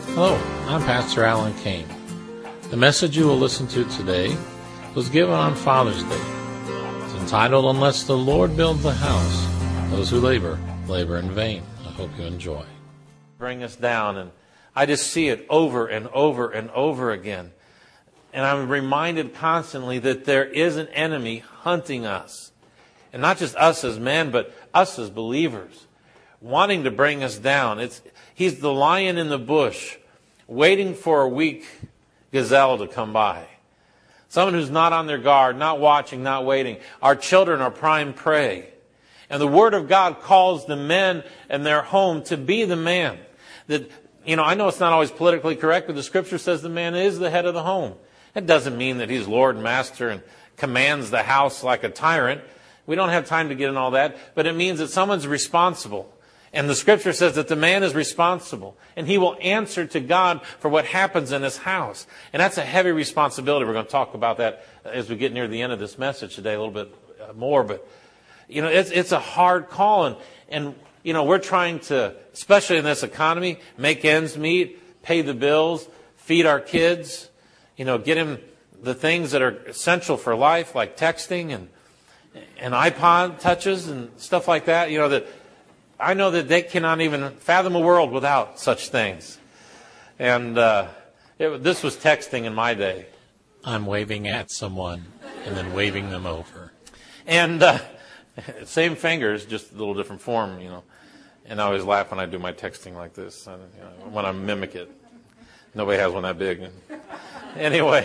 Hello, I'm Pastor Alan Kane. The message you will listen to today was given on Father's Day. It's entitled, Unless the Lord Builds the House, Those Who Labor, Labor in Vain. I hope you enjoy. Bring us down, and I just see it over and over and over again. And I'm reminded constantly that there is an enemy hunting us. And not just us as men, but us as believers, wanting to bring us down. He's the lion in the bush, waiting for a weak gazelle to come by. Someone who's not on their guard, not watching, not waiting. Our children are prime prey. And the Word of God calls the men in their home to be the man. I know it's not always politically correct, but the Scripture says the man is the head of the home. It doesn't mean that he's Lord and Master and commands the house like a tyrant. We don't have time to get in all that, but it means that someone's responsible. And the Scripture says that the man is responsible, and he will answer to God for what happens in his house. And that's a heavy responsibility. We're going to talk about that as we get near the end of this message today a little bit more. But, it's a hard call. And we're trying to, especially in this economy, make ends meet, pay the bills, feed our kids, get them the things that are essential for life, like texting and iPod touches and stuff like that, that I know that they cannot even fathom a world without such things. And this was texting in my day. I'm waving at someone and then waving them over. And same fingers, just a little different form, And I always laugh when I do my texting like this, when I mimic it. Nobody has one that big. Anyway.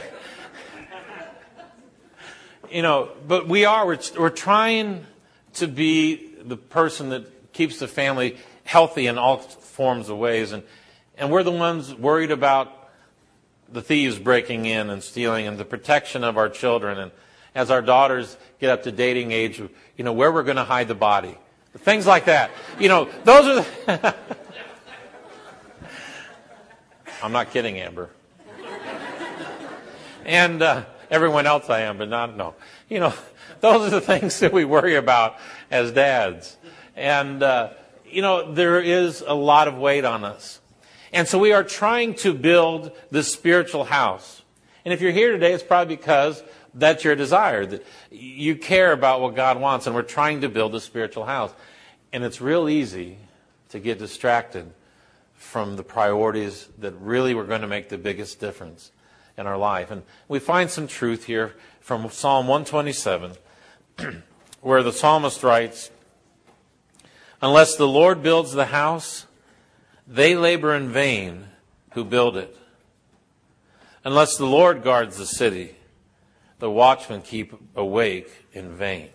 But we're trying to be the person that keeps the family healthy in all forms of ways. And we're the ones worried about the thieves breaking in and stealing and the protection of our children. And as our daughters get up to dating age, where we're going to hide the body. Things like that. Those are the... I'm not kidding, Amber. And everyone else I am, but no. Those are the things that we worry about as dads. And, there is a lot of weight on us. And so we are trying to build this spiritual house. And if you're here today, it's probably because that's your desire, that you care about what God wants, and we're trying to build a spiritual house. And it's real easy to get distracted from the priorities that really were going to make the biggest difference in our life. And we find some truth here from Psalm 127, where the psalmist writes, "Unless the Lord builds the house, they labor in vain who build it. Unless the Lord guards the city, the watchmen keep awake in vain."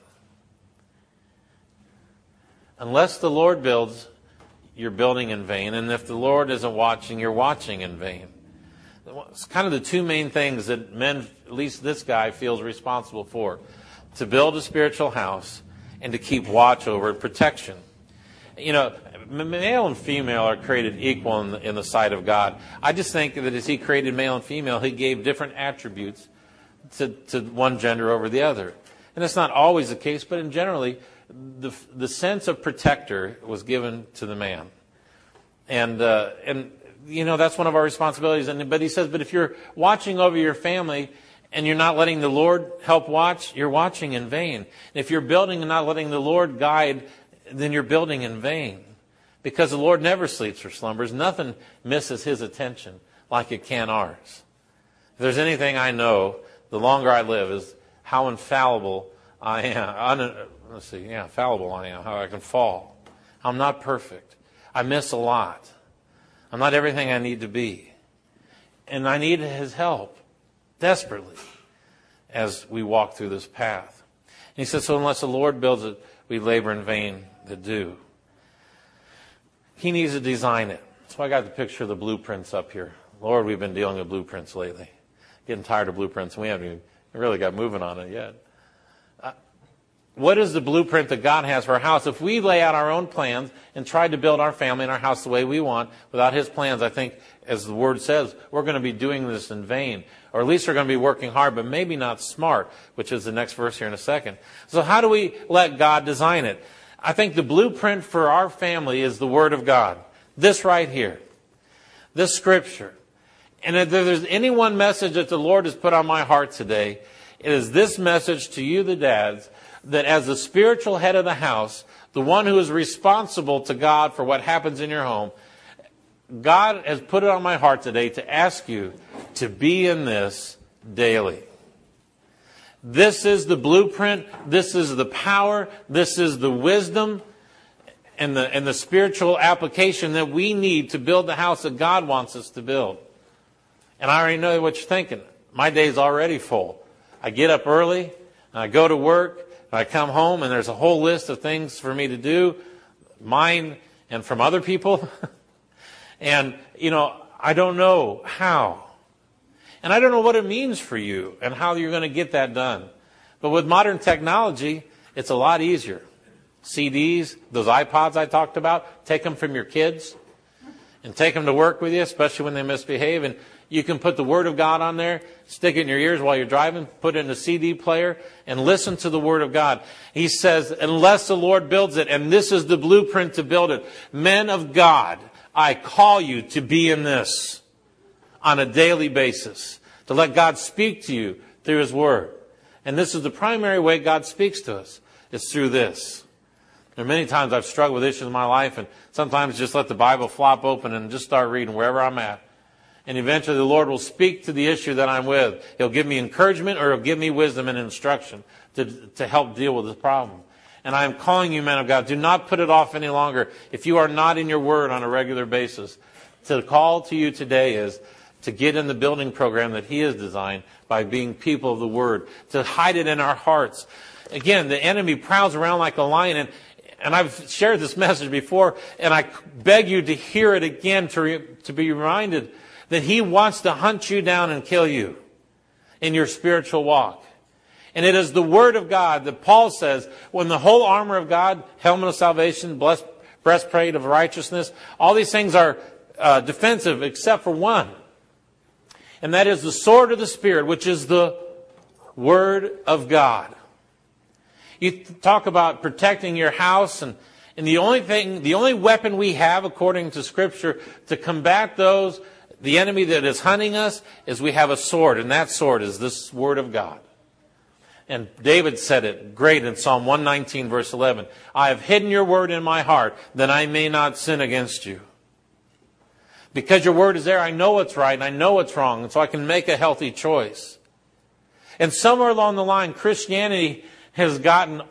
Unless the Lord builds, you're building in vain. And if the Lord isn't watching, you're watching in vain. It's kind of the two main things that men, at least this guy, feels responsible for. To build a spiritual house and to keep watch over protection. Male and female are created equal in the sight of God. I just think that as He created male and female, He gave different attributes to one gender over the other. And that's not always the case, but in generally, the sense of protector was given to the man. And that's one of our responsibilities. But he says, but if you're watching over your family and you're not letting the Lord help watch, you're watching in vain. And if you're building and not letting the Lord guide, then you're building in vain. Because the Lord never sleeps or slumbers. Nothing misses His attention like it can ours. If there's anything I know, the longer I live, is how infallible I am. Fallible I am, how I can fall. I'm not perfect. I miss a lot. I'm not everything I need to be. And I need His help desperately as we walk through this path. And he says, so unless the Lord builds it, we labor in vain that do. He needs to design it. So I got the picture of the blueprints up here. Lord, we've been dealing with blueprints lately. Getting tired of blueprints, and we haven't even really got moving on it yet. What is the blueprint that God has for our house? If we lay out our own plans and try to build our family and our house the way we want without His plans, I think, as the Word says, we're going to be doing this in vain. Or at least we're going to be working hard, but maybe not smart, which is the next verse here in a second. So how do we let God design it? I think the blueprint for our family is the Word of God. This right here. this scripture. And if there's any one message that the Lord has put on my heart today, it is this message to you, the dads, that as the spiritual head of the house, the one who is responsible to God for what happens in your home, God has put it on my heart today to ask you to be in this daily. This is the blueprint. This is the power. This is the wisdom and the spiritual application that we need to build the house that God wants us to build. And I already know what you're thinking. My day's already full. I get up early, and I go to work, and I come home, and there's a whole list of things for me to do, mine and from other people. And, I don't know how. And I don't know what it means for you and how you're going to get that done. But with modern technology, it's a lot easier. CDs, those iPods I talked about, take them from your kids and take them to work with you, especially when they misbehave. And you can put the Word of God on there, stick it in your ears while you're driving, put it in a CD player, and listen to the Word of God. He says, unless the Lord builds it, and this is the blueprint to build it. Men of God, I call you to be in this on a daily basis, to let God speak to you through His Word. And this is the primary way God speaks to us, is through this. There are many times I've struggled with issues in my life, and sometimes just let the Bible flop open and just start reading wherever I'm at. And eventually the Lord will speak to the issue that I'm with. He'll give me encouragement, or He'll give me wisdom and instruction to help deal with this problem. And I am calling you, men of God, do not put it off any longer. If you are not in your Word on a regular basis, the call to you today is to get in the building program that He has designed by being people of the Word, to hide it in our hearts. Again, the enemy prowls around like a lion, and I've shared this message before, and I beg you to hear it again, to be reminded that he wants to hunt you down and kill you in your spiritual walk. And it is the Word of God that Paul says, when the whole armor of God, helmet of salvation, breastplate of righteousness, all these things are defensive except for one. And that is the sword of the Spirit, which is the Word of God. You talk about protecting your house, and the only weapon we have, according to Scripture, to combat the enemy that is hunting us, is we have a sword, and that sword is this Word of God. And David said it great in Psalm 119, verse 11. I have hidden your word in my heart, that I may not sin against you. Because your word is there, I know what's right and I know what's wrong, and so I can make a healthy choice. And somewhere along the line, Christianity has gotten,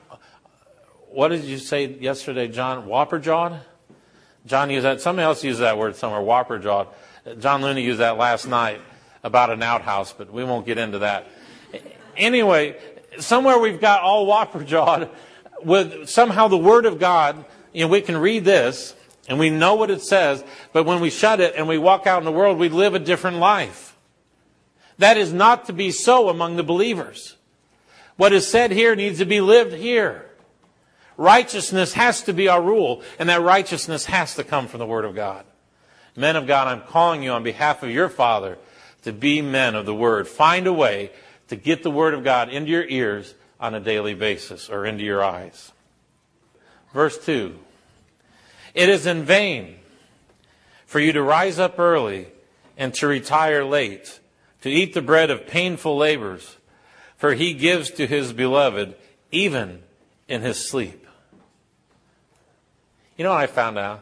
what did you say yesterday, John? Whopper-jawed? John used that. Somebody else used that word somewhere, whopper-jawed. John Looney used that last night about an outhouse, but we won't get into that. Anyway, somewhere we've got all whopper-jawed with somehow the Word of God. We can read this and we know what it says, but when we shut it and we walk out in the world, we live a different life. That is not to be so among the believers. What is said here needs to be lived here. Righteousness has to be our rule, and that righteousness has to come from the Word of God. Men of God, I'm calling you on behalf of your Father to be men of the Word. Find a way to get the Word of God into your ears on a daily basis, or into your eyes. Verse 2. It is in vain for you to rise up early and to retire late, to eat the bread of painful labors, for He gives to His beloved even in His sleep. You know what I found out?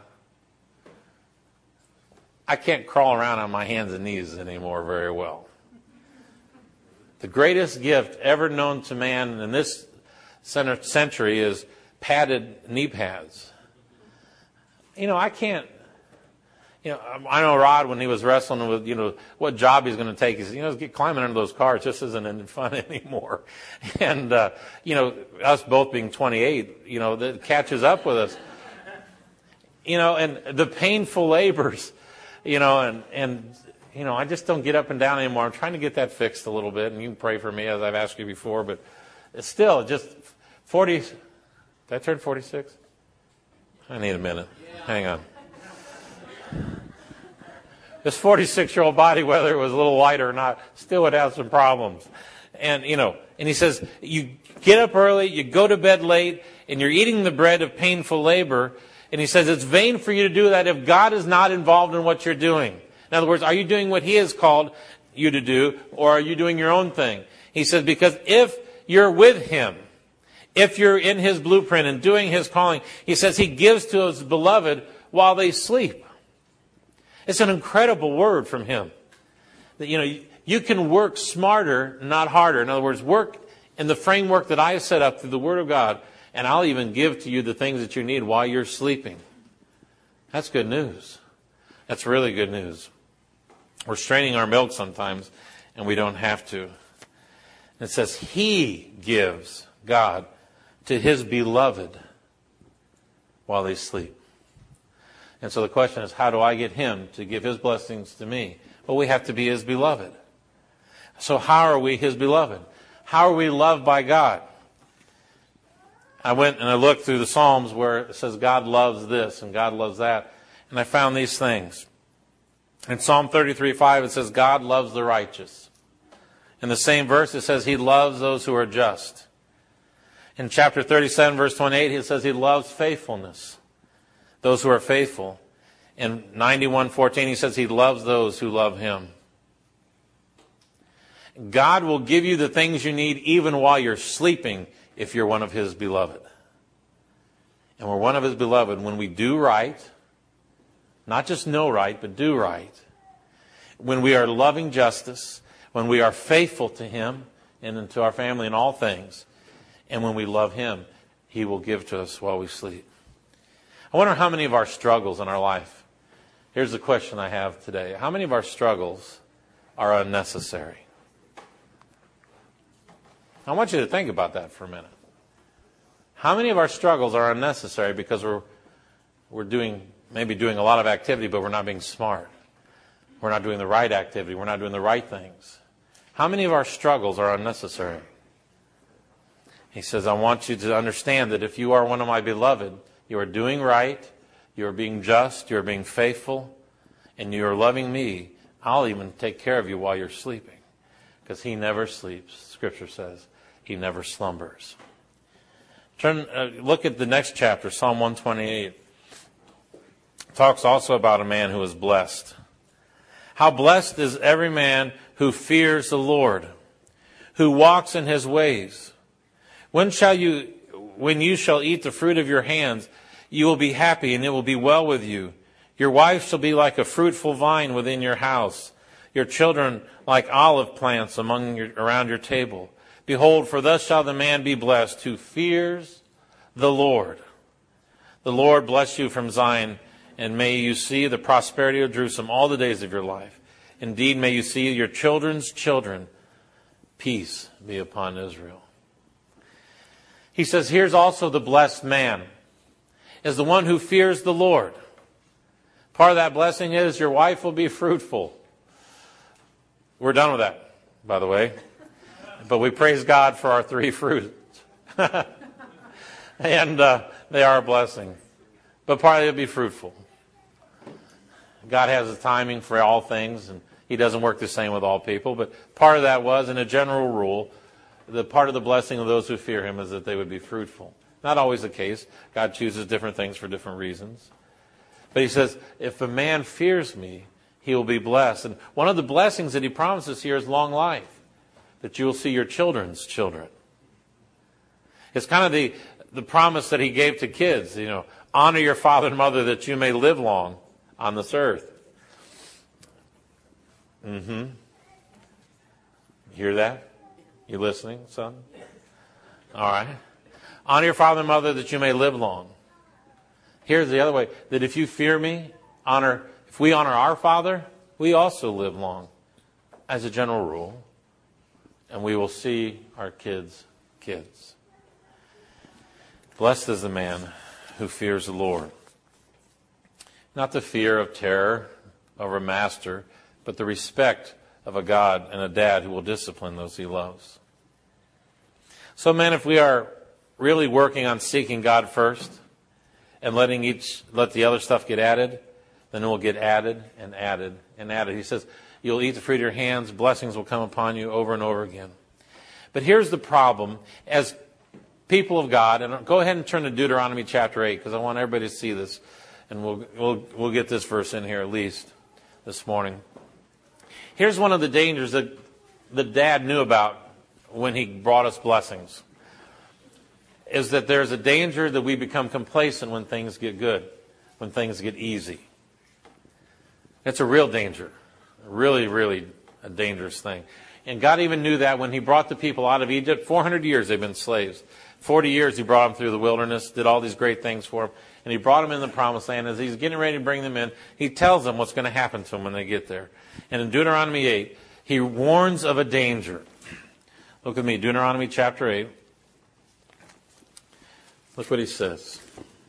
I can't crawl around on my hands and knees anymore very well. The greatest gift ever known to man in this century is padded knee pads. I can't, I know Rod, when he was wrestling with, what job he's going to take, he's climbing under those cars just isn't any fun anymore. And, us both being 28, that catches up with us. And the painful labors, I just don't get up and down anymore. I'm trying to get that fixed a little bit, and you can pray for me as I've asked you before, but it's still just 40. Did I turn 46? I need a minute. Hang on. This 46-year-old body, whether it was a little lighter or not, still would have some problems. And, and he says, you get up early, you go to bed late, and you're eating the bread of painful labor. And he says it's vain for you to do that if God is not involved in what you're doing. In other words, are you doing what He has called you to do, or are you doing your own thing? He says, because if you're with Him, if you're in His blueprint and doing His calling, He says He gives to His beloved while they sleep. It's an incredible word from Him. That, you can work smarter, not harder. In other words, work in the framework that I set up through the Word of God, and I'll even give to you the things that you need while you're sleeping. That's good news. That's really good news. We're straining our milk sometimes, and we don't have to. It says He gives, God, to His beloved while they sleep. And so the question is, how do I get Him to give His blessings to me? Well, we have to be His beloved. So how are we His beloved? How are we loved by God? I went and I looked through the Psalms where it says God loves this and God loves that. And I found these things. In Psalm 33:5 it says God loves the righteous. In the same verse it says He loves those who are just. In chapter 37 verse 28 it says He loves faithfulness. Those who are faithful. In 91:14 He says He loves those who love Him. God will give you the things you need even while you're sleeping if you're one of His beloved. And we're one of His beloved when we do right, not just know right, but do right. When we are loving justice, when we are faithful to Him and to our family in all things, and when we love Him, He will give to us while we sleep. I wonder how many of our struggles in our life, here's the question I have today. How many of our struggles are unnecessary? I want you to think about that for a minute. How many of our struggles are unnecessary because we're maybe doing a lot of activity, but we're not being smart? We're not doing the right activity. We're not doing the right things. How many of our struggles are unnecessary? He says, I want you to understand that if you are one of my beloved, you are doing right, you are being just, you are being faithful, and you are loving me. I'll even take care of you while you're sleeping. Because He never sleeps. Scripture says He never slumbers. Look at the next chapter, Psalm 128. It talks also about a man who is blessed. How blessed is every man who fears the Lord, who walks in His ways. When you shall eat the fruit of your hands, you will be happy, and it will be well with you. Your wife shall be like a fruitful vine within your house, your children like olive plants around your table. Behold, for thus shall the man be blessed who fears the Lord. The Lord bless you from Zion, and may you see the prosperity of Jerusalem all the days of your life. Indeed, may you see your children's children. Peace be upon Israel. He says, here's also the blessed man, is the one who fears the Lord. Part of that blessing is your wife will be fruitful. We're done with that, by the way. But we praise God for our 3 fruits. And they are a blessing. But part of it will be fruitful. God has a timing for all things, and He doesn't work the same with all people. But part of that was, in a general rule, the part of the blessing of those who fear Him is that they would be fruitful. Not always the case. God chooses different things for different reasons. But He says, if a man fears me, he will be blessed. And one of the blessings that He promises here is long life, that you will see your children's children. It's kind of the promise that He gave to kids, honor your father and mother that you may live long on this earth. Hear that? You listening, son? All right. Honor your father and mother that you may live long. Here's the other way, that if you fear me, if we honor our Father, we also live long, as a general rule. And we will see our kids' kids. Blessed is the man who fears the Lord. Not the fear of terror of a master, but the respect of a God and a dad who will discipline those He loves. So, men, if we are really working on seeking God first and let the other stuff get added, then it will get added and added and added. He says, you'll eat the fruit of your hands, blessings will come upon you over and over again. But here's the problem. As people of God, and go ahead and turn to Deuteronomy chapter 8, because I want everybody to see this, and we'll get this verse in here at least. this morning. Here's one of the dangers that the Dad knew about when he brought us blessings, is that there's a danger that we become complacent when things get good, when things get easy. It's a real danger, really, really a dangerous thing. And God even knew that when he brought the people out of Egypt. 400 years they've been slaves. 40 years he brought them through the wilderness, did all these great things for them. And he brought them in the promised land. As he's getting ready to bring them in, he tells them what's going to happen to them when they get there. And in Deuteronomy 8, he warns of a danger. Look with me, Deuteronomy chapter 8. Look what he says.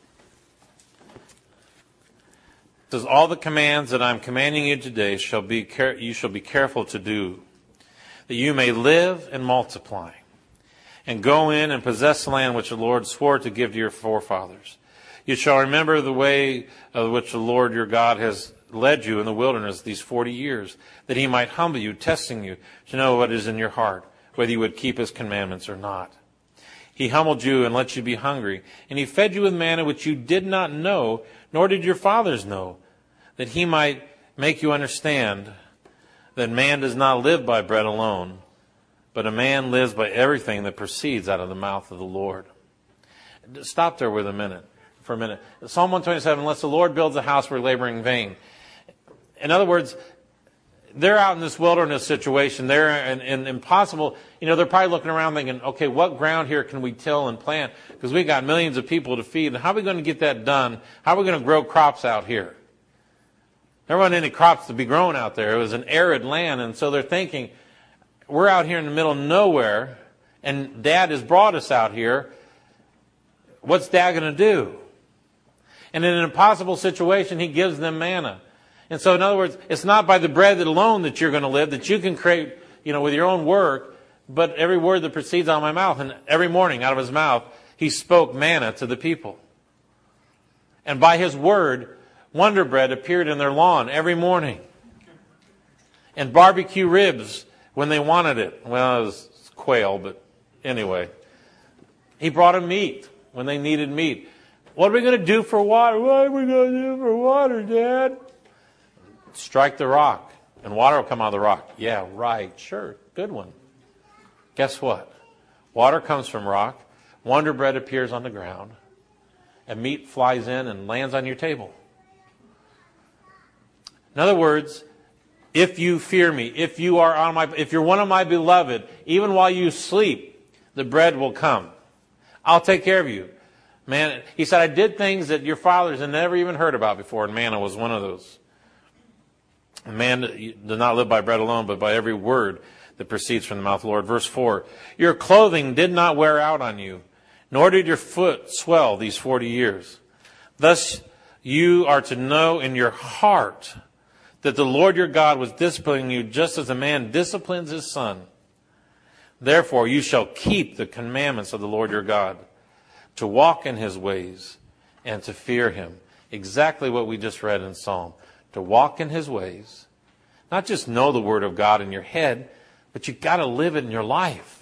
It says, all the commands that I'm commanding you today you shall be careful to do, that you may live and multiply, and go in and possess the land which the Lord swore to give to your forefathers. You shall remember the way of which the Lord your God has led you in the wilderness these 40 years, that he might humble you, testing you to know what is in your heart, whether you would keep his commandments or not. He humbled you and let you be hungry, and he fed you with manna which you did not know, nor did your fathers know, that he might make you understand that man does not live by bread alone, but a man lives by everything that proceeds out of the mouth of the Lord. Stop there for a minute. Psalm 127, unless the Lord builds a house, we're laboring in vain. In other words, they're out in this wilderness situation. They're in impossible. They're probably looking around thinking, okay, what ground here can we till and plant? Because we got millions of people to feed. And how are we going to get that done? How are we going to grow crops out here? There weren't any crops to be grown out there. It was an arid land. And so they're thinking, we're out here in the middle of nowhere, and Dad has brought us out here. What's Dad going to do? And in an impossible situation, he gives them manna. And so, in other words, it's not by the bread alone that you're going to live, that you can create, with your own work, but every word that proceeds out of my mouth. And every morning out of his mouth, he spoke manna to the people. And by his word, Wonder Bread appeared in their lawn every morning. And barbecue ribs when they wanted it. Well, it was quail, but anyway. He brought them meat when they needed meat. What are we going to do for water? What are we going to do for water, Dad? Strike the rock, and water will come out of the rock. Yeah, right, sure, good one. Guess what? Water comes from rock, Wonder Bread appears on the ground, and meat flies in and lands on your table. In other words, if you fear me, if you're one of my beloved, even while you sleep, the bread will come. I'll take care of you. Man, he said, I did things that your fathers had never even heard about before, and manna was one of those. Man does not live by bread alone, but by every word that proceeds from the mouth of the Lord. Verse 4, your clothing did not wear out on you, nor did your foot swell these 40 years. Thus you are to know in your heart that the Lord your God was disciplining you just as a man disciplines his son. Therefore you shall keep the commandments of the Lord your God, to walk in his ways and to fear him. Exactly what we just read in Psalm. To walk in his ways. Not just know the word of God in your head, but you've got to live it in your life.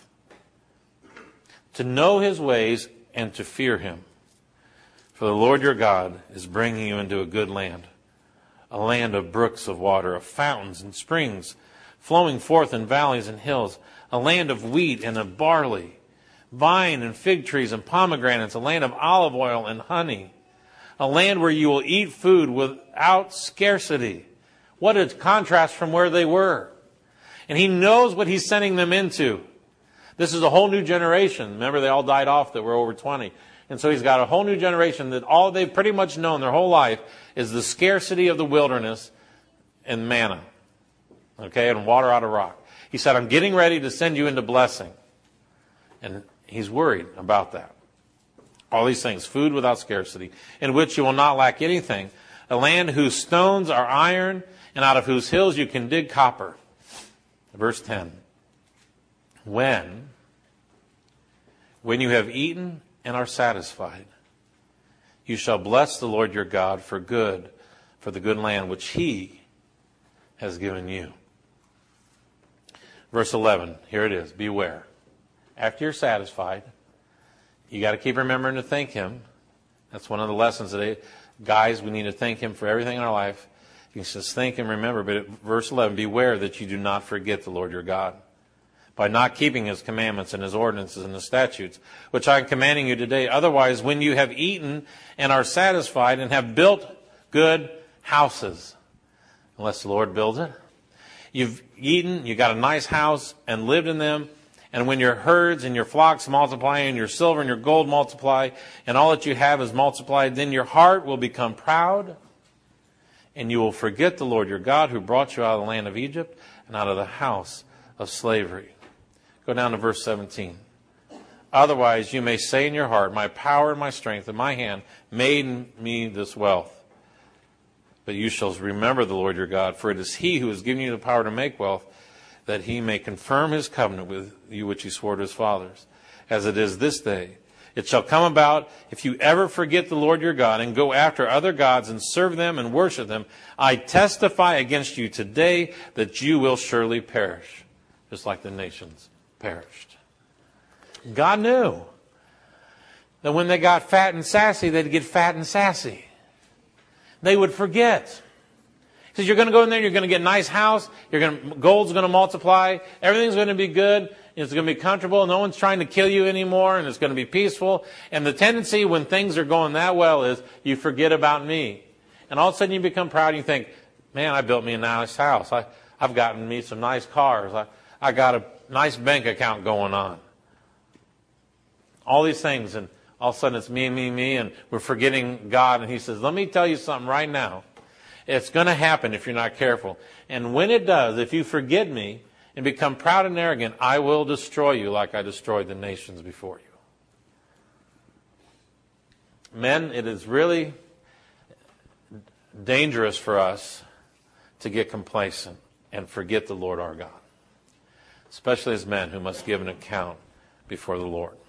To know his ways and to fear him. For the Lord your God is bringing you into a good land. A land of brooks of water, of fountains and springs, flowing forth in valleys and hills. A land of wheat and of barley, vine and fig trees and pomegranates. A land of olive oil and honey. A land where you will eat food without scarcity. What a contrast from where they were. And he knows what he's sending them into. This is a whole new generation. Remember, they all died off that were over 20. And so he's got a whole new generation that all they've pretty much known their whole life is the scarcity of the wilderness and manna. Okay, and water out of rock. He said, I'm getting ready to send you into blessing. And he's worried about that. All these things, food without scarcity, in which you will not lack anything. A land whose stones are iron, and out of whose hills you can dig copper. Verse 10. When you have eaten and are satisfied, you shall bless the Lord your God for the good land which he has given you. Verse 11, here it is, beware. After you're satisfied, you got to keep remembering to thank him. That's one of the lessons today. Guys, we need to thank him for everything in our life. He says, think and remember. But at verse 11, beware that you do not forget the Lord your God, by not keeping his commandments and his ordinances and his statutes, which I am commanding you today. Otherwise, when you have eaten and are satisfied and have built good houses, unless the Lord builds it, you've eaten, you got a nice house and lived in them, and when your herds and your flocks multiply and your silver and your gold multiply and all that you have is multiplied, then your heart will become proud and you will forget the Lord your God who brought you out of the land of Egypt and out of the house of slavery. Go down to verse 17. Otherwise you may say in your heart, my power and my strength and my hand made me this wealth. But you shall remember the Lord your God, for it is he who has given you the power to make wealth, that he may confirm his covenant with you which he swore to his fathers, as it is this day. It shall come about, if you ever forget the Lord your God and go after other gods and serve them and worship them, I testify against you today that you will surely perish, just like the nations perished. God knew that when they got fat and sassy, they'd get fat and sassy. They would forget. He says, you're going to go in there, you're going to get a nice house, gold's going to multiply, everything's going to be good, it's going to be comfortable, no one's trying to kill you anymore, and it's going to be peaceful. And the tendency when things are going that well is you forget about me. And all of a sudden you become proud and you think, man, I built me a nice house. I've gotten me some nice cars. I got a nice bank account going on. All these things, and all of a sudden it's me, and we're forgetting God. And he says, let me tell you something right now. It's going to happen if you're not careful. And when it does, if you forget me and become proud and arrogant, I will destroy you like I destroyed the nations before you. Men, it is really dangerous for us to get complacent and forget the Lord our God, especially as men who must give an account before the Lord.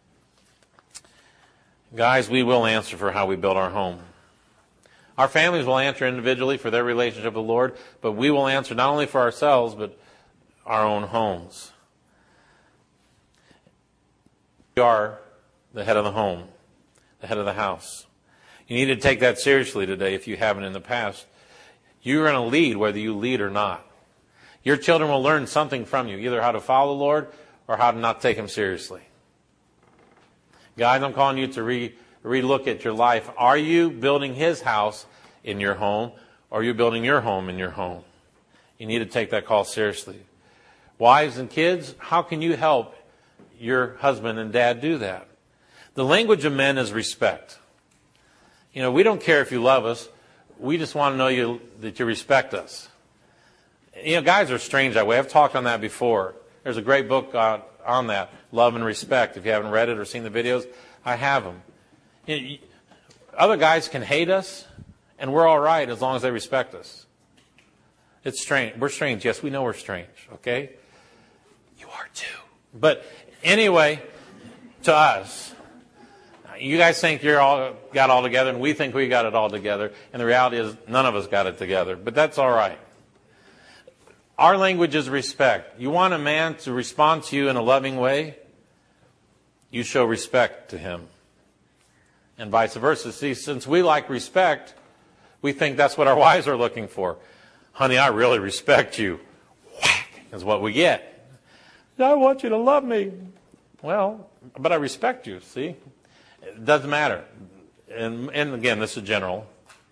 Guys, we will answer for how we build our home. Our families will answer individually for their relationship with the Lord, but we will answer not only for ourselves, but our own homes. We are the head of the home, the head of the house. You need to take that seriously today if you haven't in the past. You're going to lead whether you lead or not. Your children will learn something from you, either how to follow the Lord or how to not take him seriously. Guys, I'm calling you to relook at your life. Are you building his house in your home, or are you building your home in your home? You need to take that call seriously. Wives and kids, how can you help your husband and dad do that? The language of men is respect. We don't care if you love us. We just want to know that you respect us. Guys are strange that way. I've talked on that before. There's a great book on that, Love and Respect. If you haven't read it or seen the videos, I have them. Other guys can hate us, and we're all right as long as they respect us. It's strange. We're strange. Yes, we know we're strange, okay? You are too. But anyway, to us, you guys think you're all got it all together, and we think we got it all together, and the reality is none of us got it together. But that's all right. Our language is respect. You want a man to respond to you in a loving way, you show respect to him. And vice versa. See, since we like respect, we think that's what our wives are looking for. Honey, I really respect you. Whack is what we get. I want you to love me. Well, but I respect you, see? It doesn't matter. And again, this is general.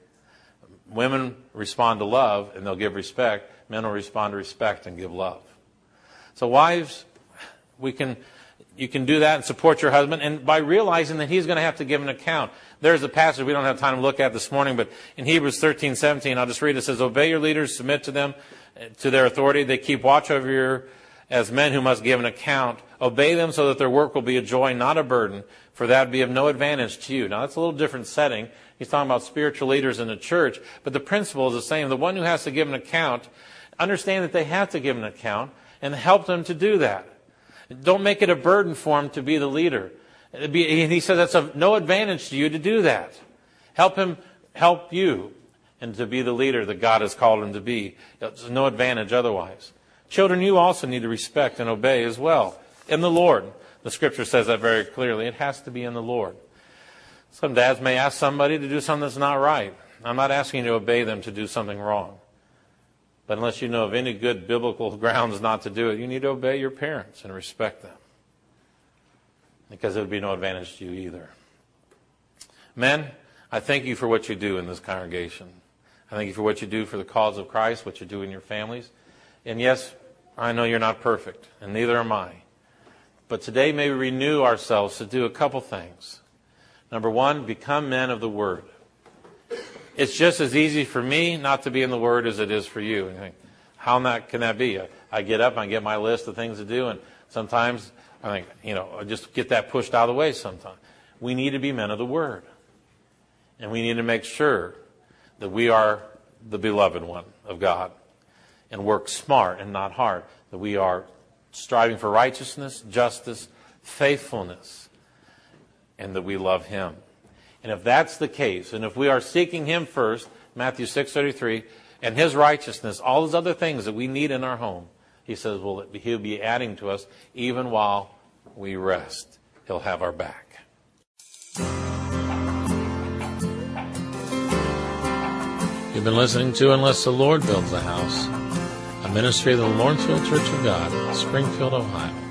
Women respond to love and they'll give respect. Men will respond to respect and give love. So wives, you can do that and support your husband, and by realizing that he's going to have to give an account. There's a passage we don't have time to look at this morning, but in Hebrews 13:17, I'll just read it. It says, obey your leaders, submit to them, to their authority. They keep watch over you as men who must give an account. Obey them so that their work will be a joy, not a burden, for that would be of no advantage to you. Now, that's a little different setting. He's talking about spiritual leaders in the church, but the principle is the same. The one who has to give an account, understand that they have to give an account, and help them to do that. Don't make it a burden for him to be the leader. And he says that's of no advantage to you to do that. Help him help you and to be the leader that God has called him to be. There's no advantage otherwise. Children, you also need to respect and obey as well in the Lord. The scripture says that very clearly. It has to be in the Lord. Some dads may ask somebody to do something that's not right. I'm not asking you to obey them to do something wrong. But unless you know of any good biblical grounds not to do it, you need to obey your parents and respect them. Because it would be no advantage to you either. Men, I thank you for what you do in this congregation. I thank you for what you do for the cause of Christ, what you do in your families. And yes, I know you're not perfect, and neither am I. But today may we renew ourselves to do a couple things. Number one, become men of the Word. It's just as easy for me not to be in the Word as it is for you. And you think, how not can that be? I get up and I get my list of things to do, and sometimes I think, I just get that pushed out of the way sometimes. We need to be men of the Word. And we need to make sure that we are the beloved one of God and work smart and not hard. That we are striving for righteousness, justice, faithfulness, and that we love Him. And if that's the case, and if we are seeking Him first, Matthew 6:33, and His righteousness, all those other things that we need in our home, He says, well, He'll be adding to us even while we rest. He'll have our back. You've been listening to Unless the Lord Builds the House, a ministry of the Lawrenceville Church of God, Springfield, Ohio.